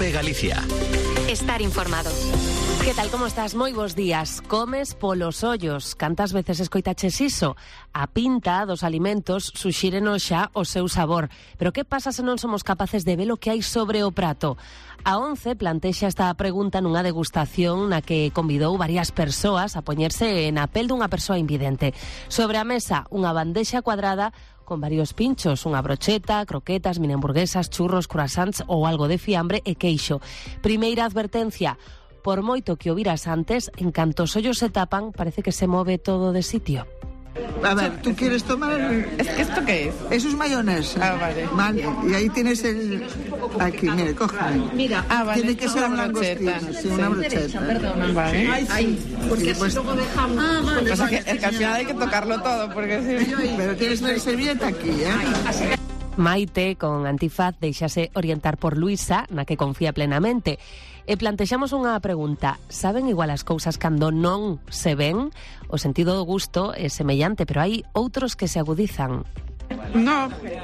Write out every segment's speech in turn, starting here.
COPE Galicia. Estar informado. Que tal, como estás? Moi bons días. Comes polos ollos. Cantas veces escoitaches iso? A pinta dos alimentos suxírenos xa o seu sabor. Pero que pasa se non somos capaces de ver o que hai sobre o prato? A 11 plantexa esta pregunta nunha degustación na que convidou varias persoas a poñerse na pel dunha persoa invidente. Sobre a mesa, unha bandexa cuadrada con varios pinchos, unha brocheta, croquetas, mini hamburguesas, churros, croissants ou algo de fiambre e queixo. Primeira advertencia: por moito que o viras antes, en canto os ollos se tapan, parece que se move todo de sitio. A ver, ¿tú quieres tomar? ¿Es que esto qué es? Eso es mayonesa. Ah, vale. Vale, y ahí tienes el... Aquí, mire, cógeme. Mira, vale. Tiene que ser un langostino, sí, una brocheta. Perdona, vale. Ahí, porque pues, luego dejamos... vale. O sea, que es que al final hay que tocarlo todo, porque sí. Pero tienes una servilleta aquí, ¿eh? Maite, con antifaz, deixase orientar por Luisa, na que confía plenamente. E plantexamos unha pregunta: saben igual as cousas cando non se ven? O sentido do gusto é semellante, pero hai outros que se agudizan. No,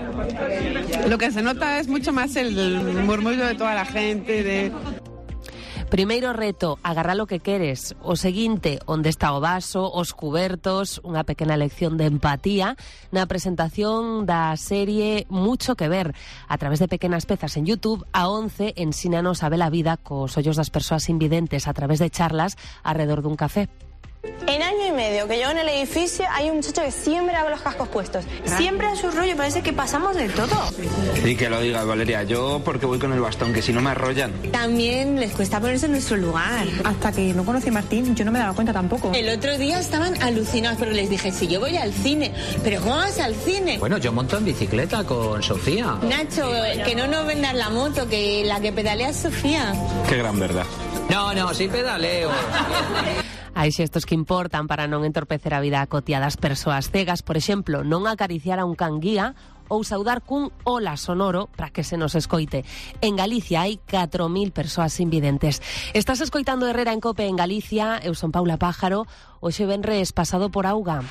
lo que se nota es mucho más el murmullo de toda la gente, de... Primeiro reto, agarra lo que queres. O seguinte, onde está o vaso, os cubertos, unha pequena lección de empatía na presentación da serie Mucho que ver. A través de pequenas pezas en YouTube, a 11 ensínanos a ver a vida cos ollos das persoas invidentes a través de charlas alrededor dun café. En año y medio que llevo en el edificio hay un muchacho que siempre hago los cascos puestos. Siempre a su rollo, parece que pasamos de todo. Sí, que lo digas, Valeria. Yo porque voy con el bastón, que si no me arrollan. También les cuesta ponerse en nuestro lugar. Hasta que no conocí a Martín, yo no me daba cuenta tampoco. El otro día estaban alucinados porque les dije, si yo voy al cine, pero ¿cómo vas al cine? Bueno, yo monto en bicicleta con Sofía. Nacho, que no nos vendas la moto, que la que pedalea es Sofía. Qué gran verdad. No, sí pedaleo. Hai xestos que importan para non entorpecer a vida cotiá das persoas cegas, por exemplo, non acariciar a un can guía ou saudar cun hola sonoro para que se nos escoite. En Galicia hai 4.000 persoas invidentes. Estás escoitando Herrera en Cope en Galicia. Eu son Paula Pájaro. Hoxe venres pasado por auga.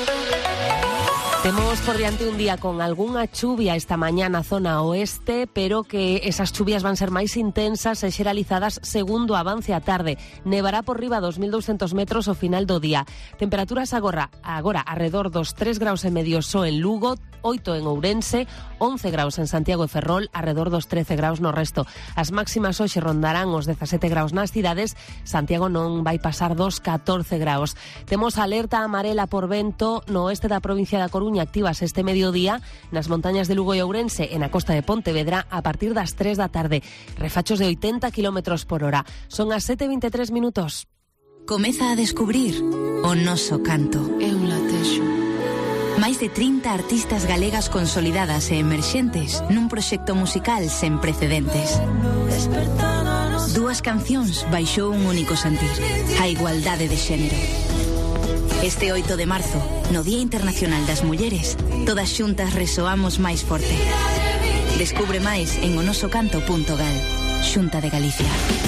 Temos por diante un día con algunha chuvia esta mañá na zona oeste, pero que esas chuvias van ser máis intensas e xeralizadas segundo avance a tarde. Nevará por riba 2.200 metros ao final do día. Temperaturas agora arredor dos 3 graus e medio só en Lugo, 8 en Ourense, 11 graus en Santiago e Ferrol, arredor dos 13 graus no resto. As máximas hoxe rondarán os 17 graus nas cidades. Santiago non vai pasar dos 14 graus. Temos alerta amarela por vento no oeste da provincia da Coruña, activas este mediodía nas montañas de Lugo e Ourense e na costa de Pontevedra a partir das 3 da tarde. Refachos de 80 km por hora. Son as 7:23 minutos. Comeza a descubrir o noso canto. É un latexo. Máis de 30 artistas galegas consolidadas e emerxentes nun proxecto musical sen precedentes. Dúas cancións baixo un único sentir: a igualdade de xénero. Este 8 de marzo, no Día Internacional das Mulleres, todas xuntas resoamos máis forte. Descubre máis en onosocanto.gal. Xunta de Galicia.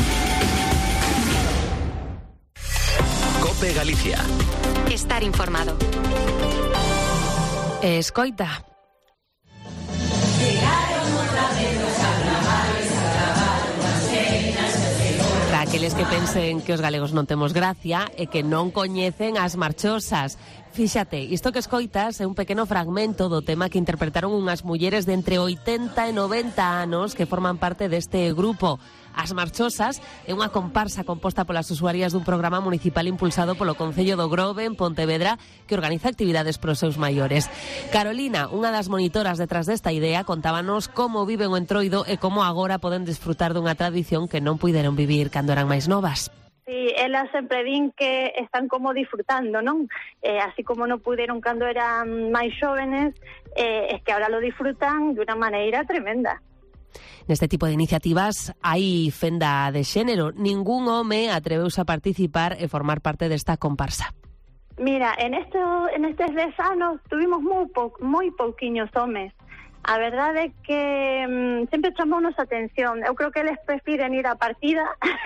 COPE Galicia. Estar informado. Escoita. Para aqueles que pensen que os galegos non temos gracia e que non coñecen as marchosas. Fíxate, isto que escoitas é un pequeno fragmento do tema que interpretaron unhas mulleres de entre 80 e 90 anos que forman parte deste grupo. As Marchosas é unha comparsa composta polas usuarias dun programa municipal impulsado polo Concello do Grove en Pontevedra que organiza actividades pros seus maiores. Carolina, unha das monitoras detrás desta idea, contábanos como viven o Entroido e como agora poden disfrutar dunha tradición que non puideron vivir cando eran máis novas. Sí, elas sempre din que están como disfrutando, non? Así como non puderon cando eran máis xóvenes, es que ahora lo disfrutan de unha maneira tremenda. Neste tipo de iniciativas hai fenda de xénero. Ningún home atreveuse a participar e formar parte desta comparsa. Mira, en estes 10 anos tuvimos moi pouquiños homes. A verdade é que sempre chamounos a atención. Eu creo que eles prefiren ir á partida,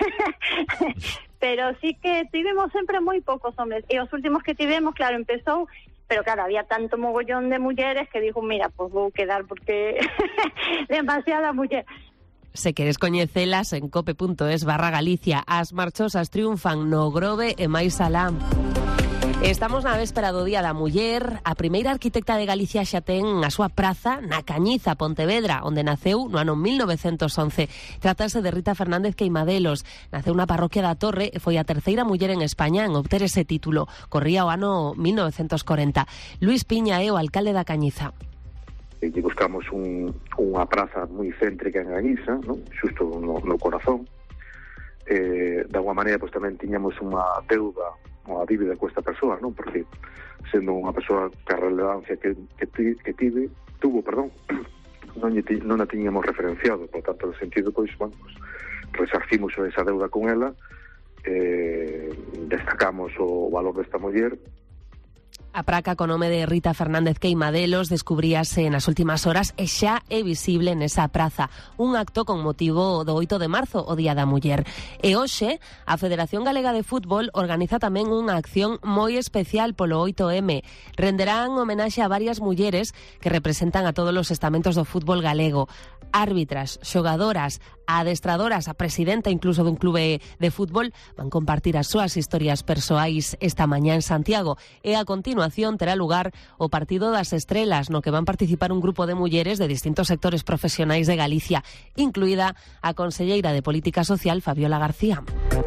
pero sí que tivemos sempre moi poucos homes. E os últimos que tivemos, claro, empezou, pero claro, había tanto mogollón de mulleres que dijo, mira, pues vou quedar porque demasiada muller. Se queres coñecelas en cope.es/Galicia. As marchosas triunfan no Grove e máis alá. Estamos na véspera do Día da Muller. A primeira arquitecta de Galicia xa ten a súa praza na Cañiza, Pontevedra, onde naceu no ano 1911. Trátase de Rita Fernández Queimadelos. Naceu na parroquia da Torre e foi a terceira muller en España en obter ese título. Corría o ano 1940. Luis Piña é o alcalde da Cañiza. E buscamos unha praza moi céntrica en Galiza, ¿no? Xusto no corazón. De alguma maneira, pues, tamén tiñamos unha deuda, unha dívida con esta persoa, ¿no? Porque sendo unha persoa que a relevancia que tuvo, non a tiñamos referenciado, por tanto, no sentido, pues, resarcimos esa deuda con ela, destacamos o valor desta muller. A praca co nome de Rita Fernández Queimadelos descubríase nas últimas horas e xa é visible nesa praza. Un acto con motivo do 8 de marzo, o Día da Muller. E hoxe, a Federación Galega de Fútbol organiza tamén unha acción moi especial polo 8M. Renderán homenaxe a varias mulleres que representan a todos os estamentos do fútbol galego. Árbitras, xogadoras, adestradoras, a presidenta incluso dun clube de fútbol van compartir as súas historias persoais esta mañá en Santiago. E a continuación terá lugar o Partido das Estrelas, no que van participar un grupo de mulleres de distintos sectores profesionais de Galicia, incluída a conselleira de Política Social, Fabiola García.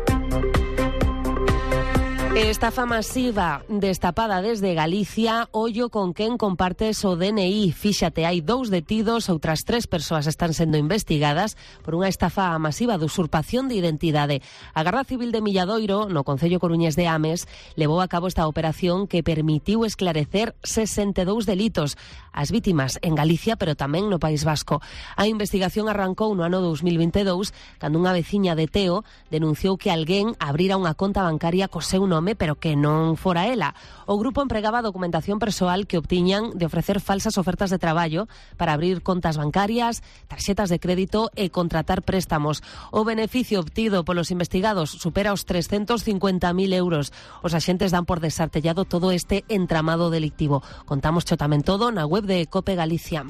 Estafa masiva destapada desde Galicia, ollo con quen compartes o DNI. Fíxate, hai 2 detidos, outras 3 persoas están sendo investigadas por unha estafa masiva de usurpación de identidade. A Garda Civil de Milladoiro, no concello coruñés de Ames, levou a cabo esta operación que permitiu esclarecer 62 delitos. As vítimas en Galicia, pero tamén no País Vasco. A investigación arrancou no ano 2022, cando unha veciña de Teo denunciou que alguén abrira unha conta bancaria co seu nome, pero que non fora ela. O grupo empregaba documentación persoal que obtiñan de ofrecer falsas ofertas de traballo para abrir contas bancarias, tarxetas de crédito e contratar préstamos. O beneficio obtido polos investigados supera os 350.000 euros. Os axentes dan por desartellado todo este entramado delictivo. Contamos tamén todo na web de Cope Galicia.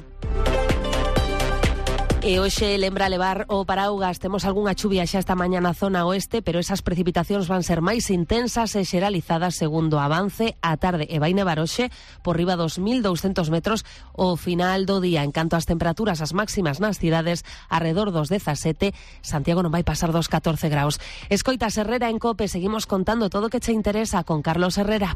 E hoxe lembra levar o paraugas. Temos algunha chuvia xa esta mañá na zona oeste, pero esas precipitacións van ser máis intensas e xeralizadas segundo avance a tarde, e vai nevar hoxe por riba dos 1.200 metros o final do día. En canto ás temperaturas, as máximas nas cidades arredor dos 17, Santiago non vai pasar dos 14 graus. Escoitas Herrera en Cope, seguimos contando todo o que che interesa con Carlos Herrera.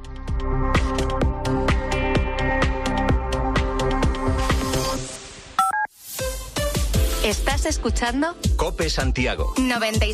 ¿Estás escuchando? Cope Santiago. 96.